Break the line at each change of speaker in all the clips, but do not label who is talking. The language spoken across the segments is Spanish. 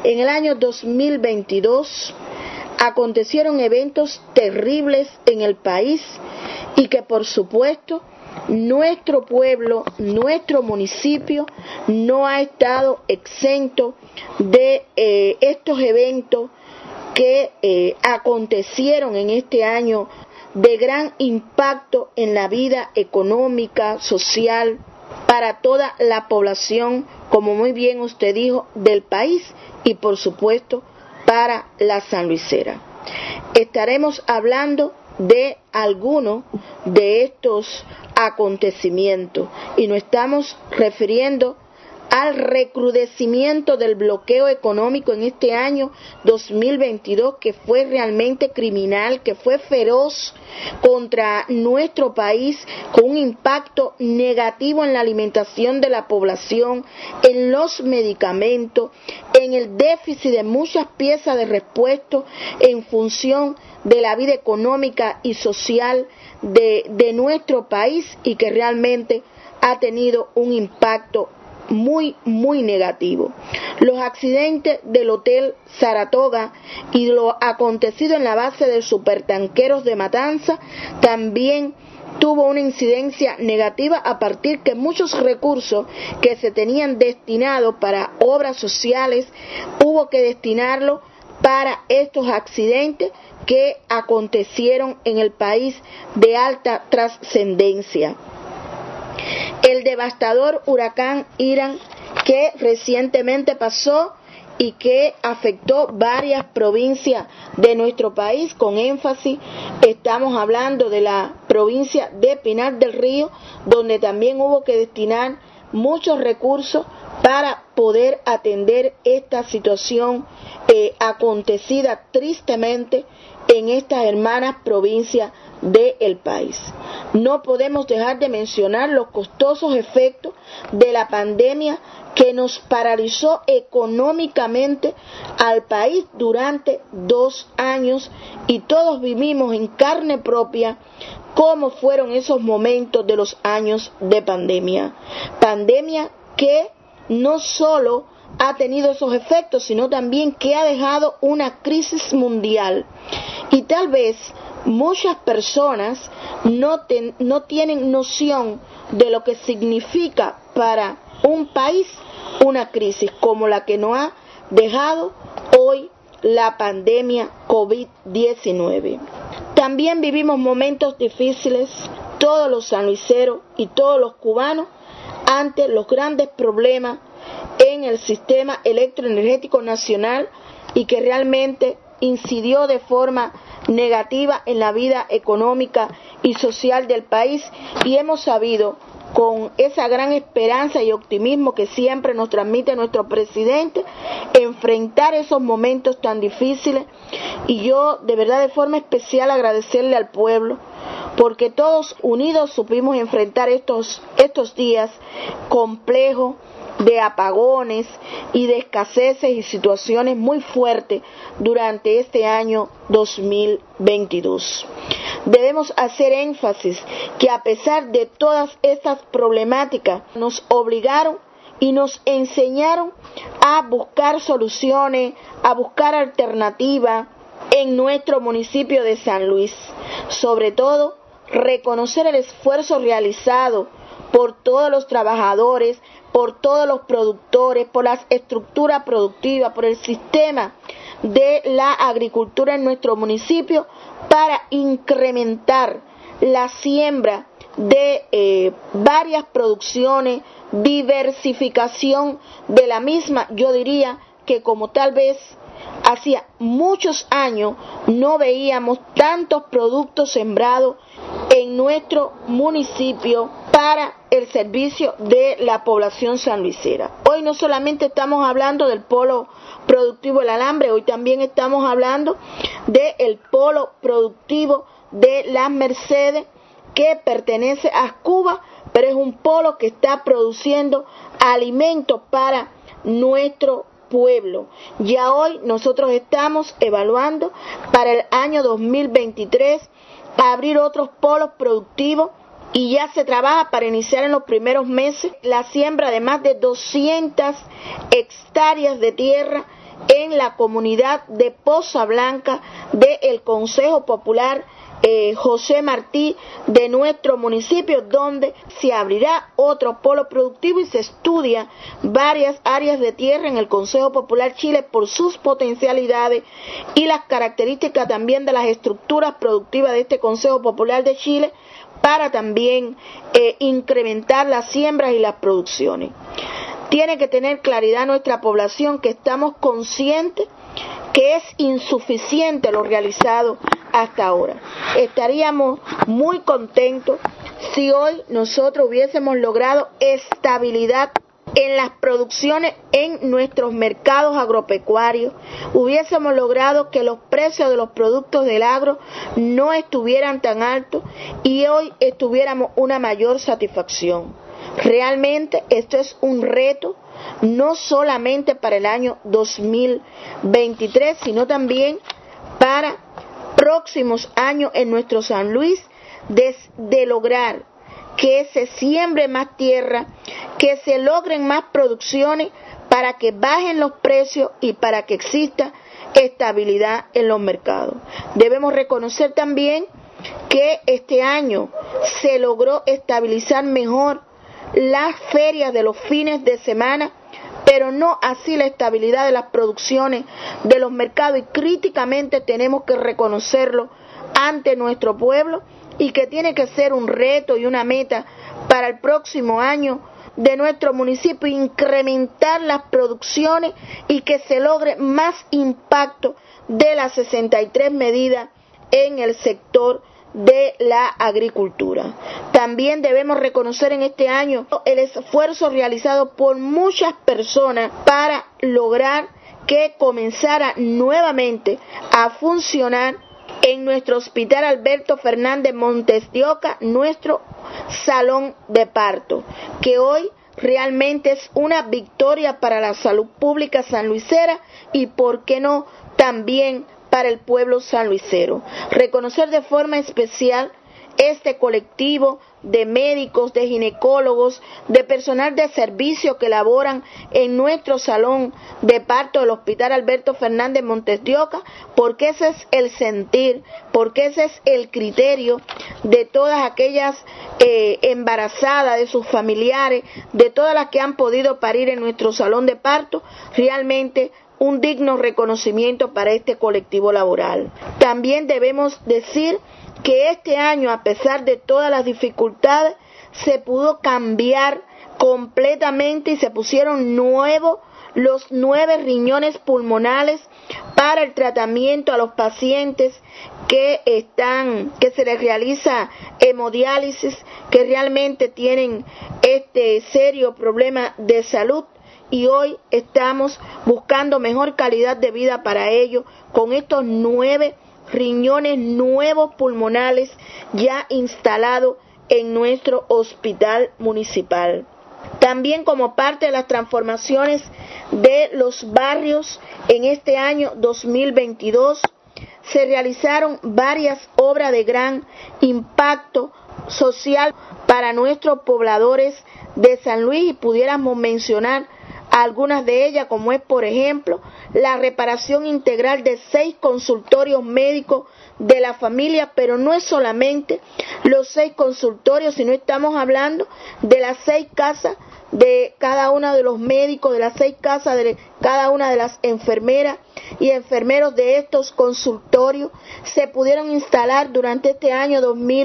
En el año 2022 acontecieron eventos terribles en el país y que por supuesto nuestro pueblo, nuestro municipio no ha estado exento de estos eventos que acontecieron en este año de gran impacto en la vida económica, social, para toda la población, como muy bien usted dijo, del país y por supuesto para la sanluisera. Estaremos hablando de algunos de estos acontecimientos y nos estamos refiriendo al recrudecimiento del bloqueo económico en este año 2022, que fue realmente criminal, que fue feroz contra nuestro país, con un impacto negativo en la alimentación de la población, en los medicamentos, en el déficit de muchas piezas de repuesto en función de la vida económica y social de nuestro país, y que realmente ha tenido un impacto muy negativo. Los accidentes del Hotel Saratoga y lo acontecido en la base de supertanqueros de Matanza también tuvo una incidencia negativa, a partir que muchos recursos que se tenían destinados para obras sociales hubo que destinarlo para estos accidentes que acontecieron en el país de alta trascendencia. El devastador huracán Irán, que recientemente pasó y que afectó varias provincias de nuestro país, con énfasis estamos hablando de la provincia de Pinar del Río, donde también hubo que destinar muchos recursos para poder atender esta situación acontecida tristemente en estas hermanas provincias del país. No podemos dejar de mencionar los costosos efectos de la pandemia que nos paralizó económicamente al país durante 2 años, y todos vivimos en carne propia cómo fueron esos momentos de los años de pandemia. Pandemia que no solo ha tenido esos efectos, sino también que ha dejado una crisis mundial. Y tal vez muchas personas no tienen noción de lo que significa para un país una crisis como la que nos ha dejado hoy la pandemia COVID-19. También vivimos momentos difíciles, todos los sanluiseros y todos los cubanos, ante los grandes problemas en el sistema electroenergético nacional, y que realmente incidió de forma negativa en la vida económica y social del país, y hemos sabido, con esa gran esperanza y optimismo que siempre nos transmite nuestro presidente, enfrentar esos momentos tan difíciles. Y yo de verdad de forma especial agradecerle al pueblo, porque todos unidos supimos enfrentar estos días complejos de apagones y de escaseces y situaciones muy fuertes durante este año 2022. Debemos hacer énfasis que a pesar de todas estas problemáticas, nos obligaron y nos enseñaron a buscar soluciones, a buscar alternativas en nuestro municipio de San Luis. Sobre todo, reconocer el esfuerzo realizado por todos los trabajadores, por todos los productores, por las estructuras productivas, por el sistema de la agricultura en nuestro municipio, para incrementar la siembra de varias producciones, diversificación de la misma. Yo diría que como tal vez hacía muchos años no veíamos tantos productos sembrados en nuestro municipio para el servicio de la población sanluisera. Hoy no solamente estamos hablando del polo productivo del alambre, hoy también estamos hablando del polo productivo de Las Mercedes, que pertenece a Cuba, pero es un polo que está produciendo alimentos para nuestro pueblo. Ya hoy nosotros estamos evaluando para el año 2023 abrir otros polos productivos, y ya se trabaja para iniciar en los primeros meses la siembra de más de 200 hectáreas de tierra en la comunidad de Poza Blanca del Consejo Popular José Martí de nuestro municipio, donde se abrirá otro polo productivo y se estudia varias áreas de tierra en el Consejo Popular Chile por sus potencialidades y las características también de las estructuras productivas de este Consejo Popular de Chile para también incrementar las siembras y las producciones. Tiene que tener claridad nuestra población que estamos conscientes que es insuficiente lo realizado hasta ahora. Estaríamos muy contentos si hoy nosotros hubiésemos logrado estabilidad en las producciones en nuestros mercados agropecuarios, hubiésemos logrado que los precios de los productos del agro no estuvieran tan altos y hoy tuviéramos una mayor satisfacción. Realmente esto es un reto no solamente para el año 2023, sino también para próximos años en nuestro San Luis, de lograr que se siembre más tierra, que se logren más producciones para que bajen los precios y para que exista estabilidad en los mercados. Debemos reconocer también que este año se logró estabilizar mejor las ferias de los fines de semana, pero no así la estabilidad de las producciones de los mercados, y críticamente tenemos que reconocerlo ante nuestro pueblo y que tiene que ser un reto y una meta para el próximo año de nuestro municipio, incrementar las producciones y que se logre más impacto de las 63 medidas en el sector de la agricultura. También debemos reconocer en este año el esfuerzo realizado por muchas personas para lograr que comenzara nuevamente a funcionar en nuestro Hospital Alberto Fernández Montes de Oca, nuestro salón de parto, que hoy realmente es una victoria para la salud pública sanluisera y, por qué no, también para el pueblo sanluisero. Reconocer de forma especial este colectivo de médicos, de ginecólogos, de personal de servicio que laboran en nuestro salón de parto del Hospital Alberto Fernández Montes de Oca, porque ese es el sentir, porque ese es el criterio de todas aquellas embarazadas, de sus familiares, de todas las que han podido parir en nuestro salón de parto. Realmente un digno reconocimiento para este colectivo laboral. También debemos decir que este año, a pesar de todas las dificultades, se pudo cambiar completamente y se pusieron los 9 riñones pulmonales para el tratamiento a los pacientes que se les realiza hemodiálisis, que realmente tienen este serio problema de salud. Y hoy estamos buscando mejor calidad de vida para ellos con estos 9 riñones nuevos pulmonales ya instalados en nuestro hospital municipal. También, como parte de las transformaciones de los barrios en este año 2022, se realizaron varias obras de gran impacto social para nuestros pobladores de San Luis, y pudiéramos mencionar algunas de ellas, como es, por ejemplo, la reparación integral de 6 consultorios médicos de la familia, pero no es solamente los 6 consultorios, sino estamos hablando de las 6 casas de cada uno de los médicos, de las 6 casas de cada una de las enfermeras y enfermeros de estos consultorios. Se pudieron instalar durante este año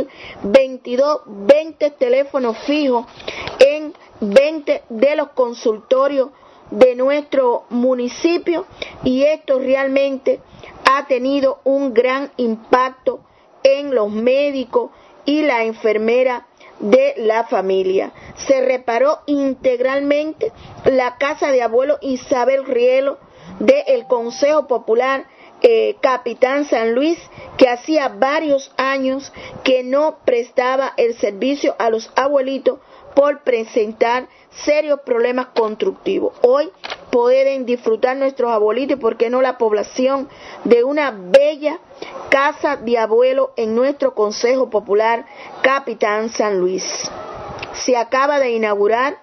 2022 20 teléfonos fijos en 20 de los consultorios de nuestro municipio, y esto realmente ha tenido un gran impacto en los médicos y la enfermera de la familia. Se reparó integralmente la casa de abuelo Isabel Rielo del Consejo Popular Capitán San Luis, que hacía varios años que no prestaba el servicio a los abuelitos por presentar serios problemas constructivos. Hoy pueden disfrutar nuestros abuelitos, y por qué no la población, de una bella casa de abuelo en nuestro Consejo Popular Capitán San Luis. Se acaba de inaugurar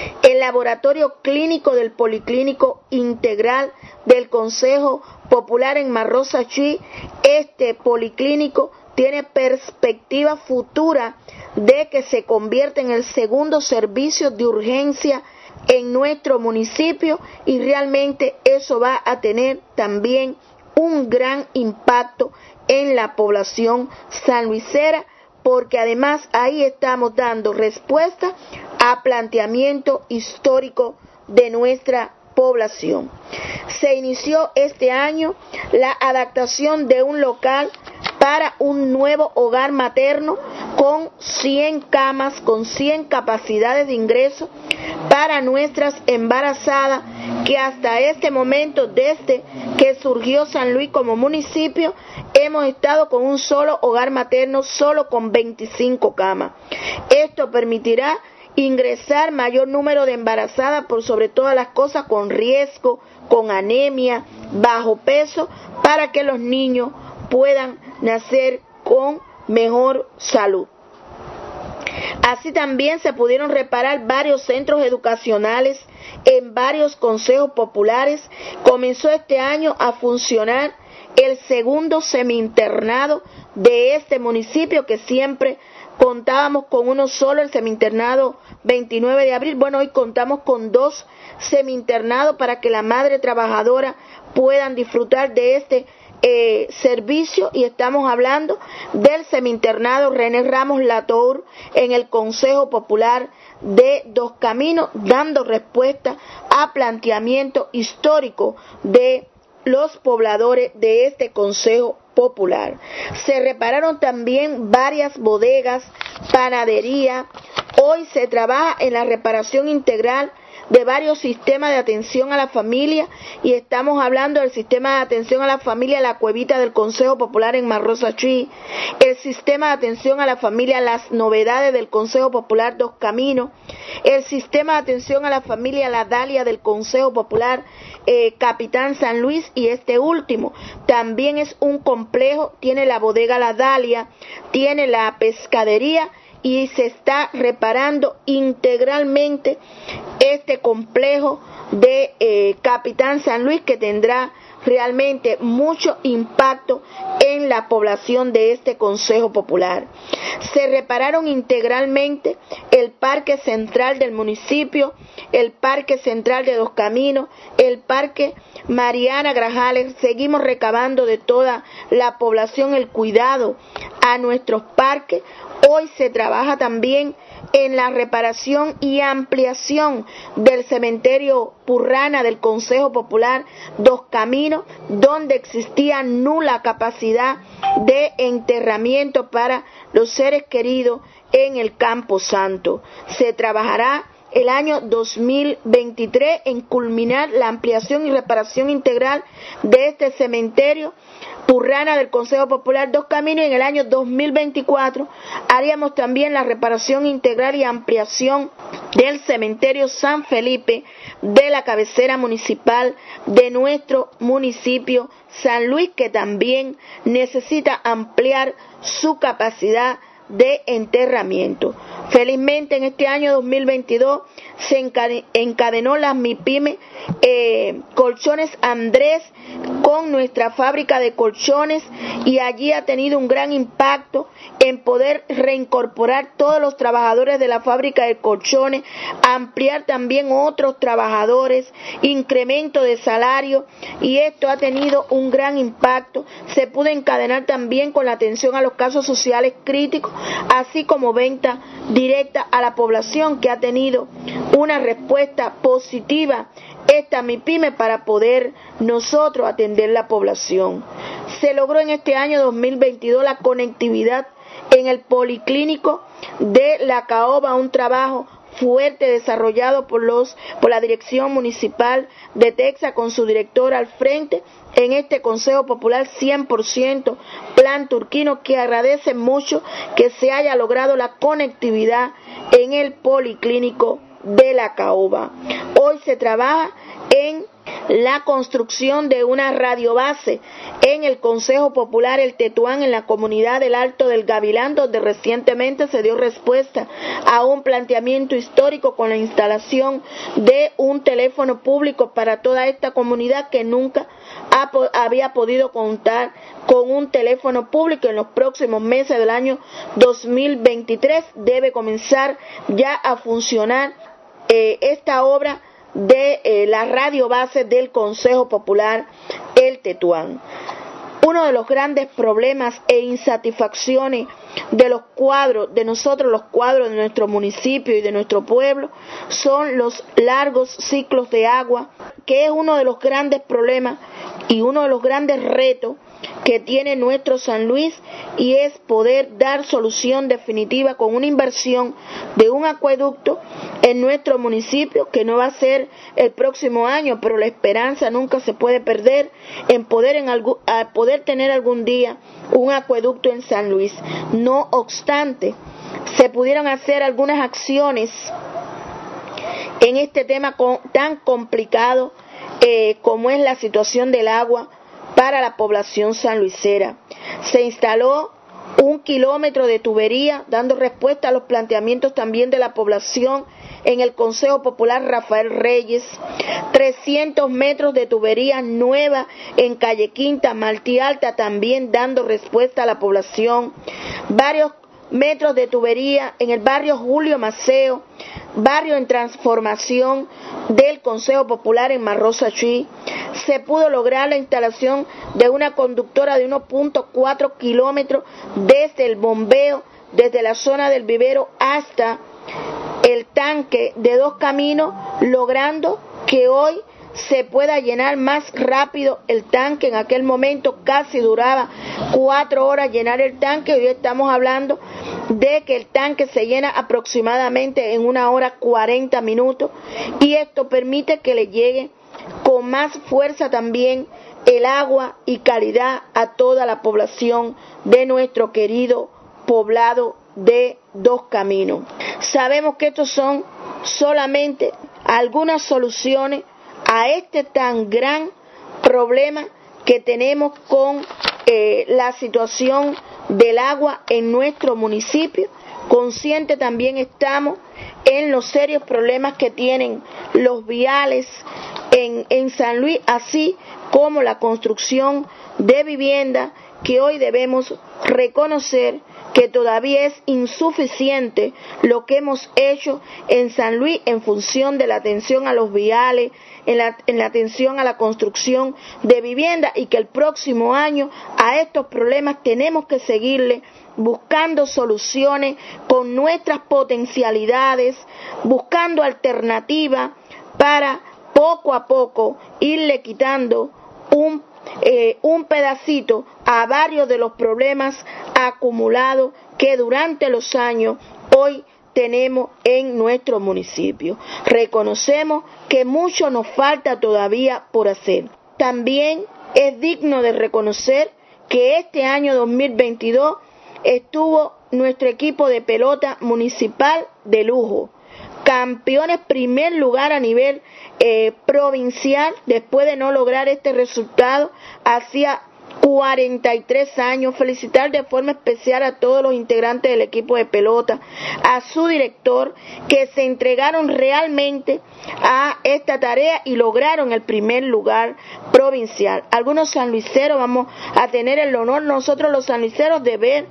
El laboratorio clínico del Policlínico Integral del Consejo Popular en Marrosa Chuy, este policlínico tiene perspectiva futura de que se convierta en el segundo servicio de urgencia en nuestro municipio, y realmente eso va a tener también un gran impacto en la población sanluisera, porque además ahí estamos dando respuesta a planteamiento histórico de nuestra población. Se inició este año la adaptación de un local para un nuevo hogar materno con 100 camas, con 100 capacidades de ingreso para nuestras embarazadas, que hasta este momento, desde que surgió San Luis como municipio, hemos estado con un solo hogar materno, solo con 25 camas. Esto permitirá ingresar mayor número de embarazadas, por sobre todas las cosas con riesgo, con anemia, bajo peso, para que los niños puedan nacer con mejor salud. Así también se pudieron reparar varios centros educacionales en varios consejos populares. Comenzó este año a funcionar el segundo semi-internado de este municipio, que siempre contábamos con uno solo, el semi-internado 29 de abril. Bueno, hoy contamos con 2 semi-internados para que la madre trabajadora puedan disfrutar de este servicio, y estamos hablando del semi-internado René Ramos Latour en el Consejo Popular de Dos Caminos, dando respuesta a planteamiento histórico de los pobladores de este Consejo Popular. Se repararon también varias bodegas, panadería. Hoy se trabaja en la reparación integral de varios sistemas de atención a la familia, y estamos hablando del sistema de atención a la familia La Cuevita del Consejo Popular en Marrosa Chuy, el sistema de atención a la familia Las Novedades del Consejo Popular Dos Caminos, el sistema de atención a la familia La Dalia del Consejo Popular Capitán San Luis, y este último también es un complejo, tiene la bodega La Dalia, tiene la pescadería, y se está reparando integralmente este complejo de Capitán San Luis, que tendrá realmente mucho impacto en la población de este Consejo Popular. Se repararon integralmente el Parque Central del municipio, el Parque Central de Dos Caminos, el Parque Mariana Grajales. Seguimos recabando de toda la población el cuidado a nuestros parques. Hoy se trabaja también en la reparación y ampliación del cementerio Purrana del Consejo Popular Dos Caminos, donde existía nula capacidad de enterramiento para los seres queridos en el Campo Santo. Se trabajará el año 2023 en culminar la ampliación y reparación integral de este cementerio Purrana del Consejo Popular Dos Caminos, y en el año 2024 haríamos también la reparación integral y ampliación del cementerio San Felipe de la cabecera municipal de nuestro municipio San Luis, que también necesita ampliar su capacidad de enterramiento. Felizmente en este año 2022 se encadenó la MIPYME Colchones Andrés con nuestra fábrica de colchones, y allí ha tenido un gran impacto en poder reincorporar todos los trabajadores de la fábrica de colchones, ampliar también otros trabajadores, incremento de salario, y esto ha tenido un gran impacto. Se pudo encadenar también con la atención a los casos sociales críticos, así como venta directa a la población, que ha tenido una respuesta positiva esta MIPYME para poder nosotros atender la población. Se logró en este año 2022 la conectividad en el Policlínico de La Caoba, un trabajo fuerte desarrollado por la Dirección Municipal de Texas con su director al frente en este Consejo Popular 100% Plan Turquino, que agradece mucho que se haya logrado la conectividad en el Policlínico de La Caoba. Hoy se trabaja en la construcción de una radiobase en el Consejo Popular El Tetuán, en la comunidad del Alto del Gavilán, donde recientemente se dio respuesta a un planteamiento histórico con la instalación de un teléfono público para toda esta comunidad que nunca había podido contar con un teléfono público. En los próximos meses del año 2023 debe comenzar ya a funcionar esta obra de la radiobase del Consejo Popular El Tetuán. Uno de los grandes problemas e insatisfacciones de los cuadros de nuestro municipio y de nuestro pueblo son los largos ciclos de agua, que es uno de los grandes problemas y uno de los grandes retos que tiene nuestro San Luis, y es poder dar solución definitiva con una inversión de un acueducto en nuestro municipio, que no va a ser el próximo año, pero la esperanza nunca se puede perder en poder tener algún día un acueducto en San Luis. No obstante, se pudieron hacer algunas acciones en este tema tan complicado como es la situación del agua para la población sanluisera. Se instaló 1 kilómetro de tubería, dando respuesta a los planteamientos también de la población en el Consejo Popular Rafael Reyes. 300 metros de tubería nueva en Calle Quinta, Martí Alta, también dando respuesta a la población. Varios metros de tubería en el barrio Julio Maceo, barrio en transformación del Consejo Popular en Marrosa Chuy. Se pudo lograr la instalación de una conductora de 1.4 kilómetros desde el bombeo, desde la zona del vivero hasta el tanque de 2 caminos, logrando que hoy se pueda llenar más rápido el tanque. En aquel momento casi duraba 4 horas llenar el tanque. Hoy estamos hablando de que el tanque se llena aproximadamente en 1 hora 40 minutos, y esto permite que le llegue con más fuerza también el agua y calidad a toda la población de nuestro querido poblado de 2 caminos. Sabemos que estos son solamente algunas soluciones a este tan gran problema que tenemos con la situación del agua en nuestro municipio. Consciente también estamos en los serios problemas que tienen los viales en San Luis, así como la construcción de vivienda, que hoy debemos reconocer que todavía es insuficiente lo que hemos hecho en San Luis en función de la atención a los viales, en la atención a la construcción de vivienda, y que el próximo año a estos problemas tenemos que seguirle buscando soluciones con nuestras potencialidades, buscando alternativas para poco a poco irle quitando un pedacito a varios de los problemas acumulados que durante los años hoy tenemos en nuestro municipio. Reconocemos que mucho nos falta todavía por hacer. También es digno de reconocer que este año 2022 estuvo nuestro equipo de pelota municipal de lujo, campeones primer lugar a nivel provincial, después de no lograr este resultado hacía 43 años. Felicitar de forma especial a todos los integrantes del equipo de pelota, a su director, que se entregaron realmente a esta tarea y lograron el primer lugar provincial. Algunos sanluiseros vamos a tener el honor, nosotros los sanluiseros, de ver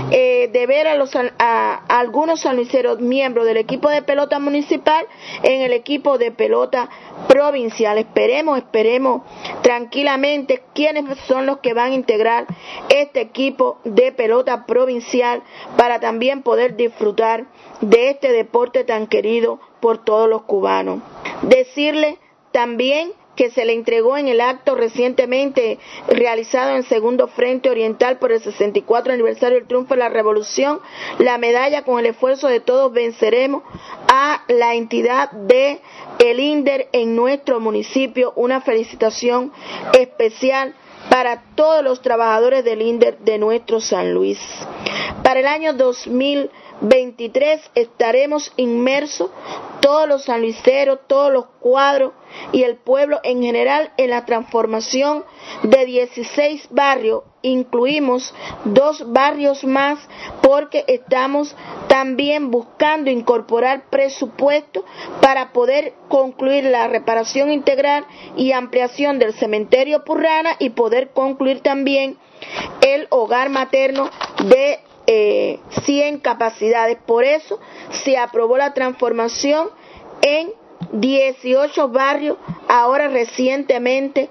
a algunos sanluiseros miembros del equipo de pelota municipal en el equipo de pelota provincial. Esperemos tranquilamente quiénes son los que van a integrar este equipo de pelota provincial para también poder disfrutar de este deporte tan querido por todos los cubanos. Decirle también que se le entregó en el acto recientemente realizado en el Segundo Frente Oriental por el 64 aniversario del triunfo de la Revolución, la medalla "Con el esfuerzo de todos venceremos" a la entidad de el INDER en nuestro municipio. Una felicitación especial para todos los trabajadores del INDER de nuestro San Luis. Para el año 2023 2023 estaremos inmersos, todos los sanluiseros, todos los cuadros y el pueblo en general, en la transformación de 16 barrios. Incluimos 2 barrios más porque estamos también buscando incorporar presupuesto para poder concluir la reparación integral y ampliación del cementerio Purrana y poder concluir también el hogar materno de 100 capacidades. Por eso se aprobó la transformación en 18 barrios, ahora recientemente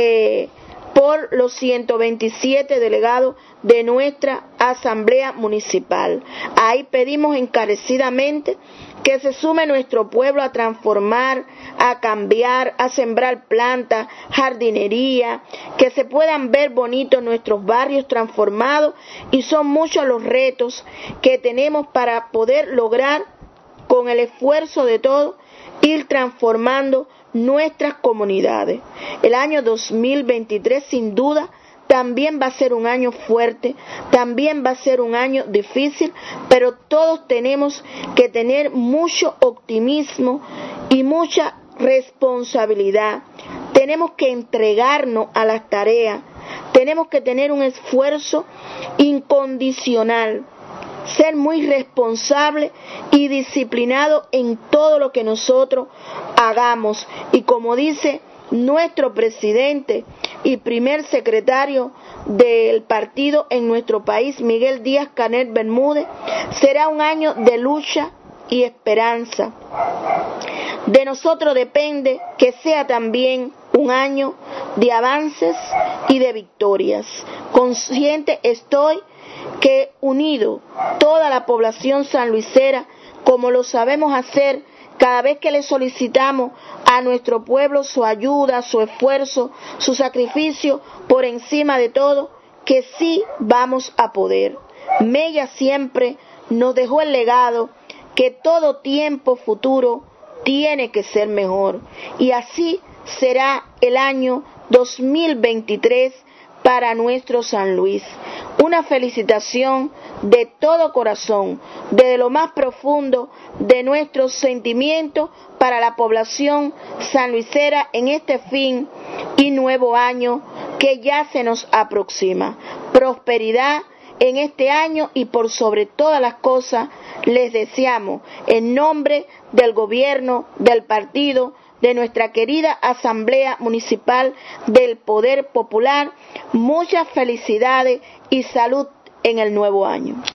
por los 127 delegados de nuestra Asamblea Municipal. Ahí pedimos encarecidamente que se sume nuestro pueblo a transformar, a cambiar, a sembrar plantas, jardinería, que se puedan ver bonitos nuestros barrios transformados, y son muchos los retos que tenemos para poder lograr, con el esfuerzo de todos, ir transformando nuestras comunidades. El año 2023 sin duda también va a ser un año fuerte, también va a ser un año difícil, pero todos tenemos que tener mucho optimismo y mucha responsabilidad. Tenemos que entregarnos a las tareas, tenemos que tener un esfuerzo incondicional, ser muy responsable y disciplinado en todo lo que nosotros hagamos. Y como dice nuestro presidente y primer secretario del partido en nuestro país, Miguel Díaz-Canel Bermúdez, será un año de lucha y esperanza. De nosotros depende que sea también un año de avances y de victorias. Consciente estoy que unido toda la población sanluisera, como lo sabemos hacer cada vez que le solicitamos a nuestro pueblo su ayuda, su esfuerzo, su sacrificio, por encima de todo, que sí vamos a poder. Mella siempre nos dejó el legado que todo tiempo futuro tiene que ser mejor, y así será el año 2023 para nuestro San Luis. Una felicitación de todo corazón, desde lo más profundo de nuestros sentimientos, para la población sanluisera en este fin y nuevo año que ya se nos aproxima. Prosperidad en este año, y por sobre todas las cosas les deseamos, en nombre del gobierno, del partido, de nuestra querida Asamblea Municipal del Poder Popular, muchas felicidades y salud en el nuevo año.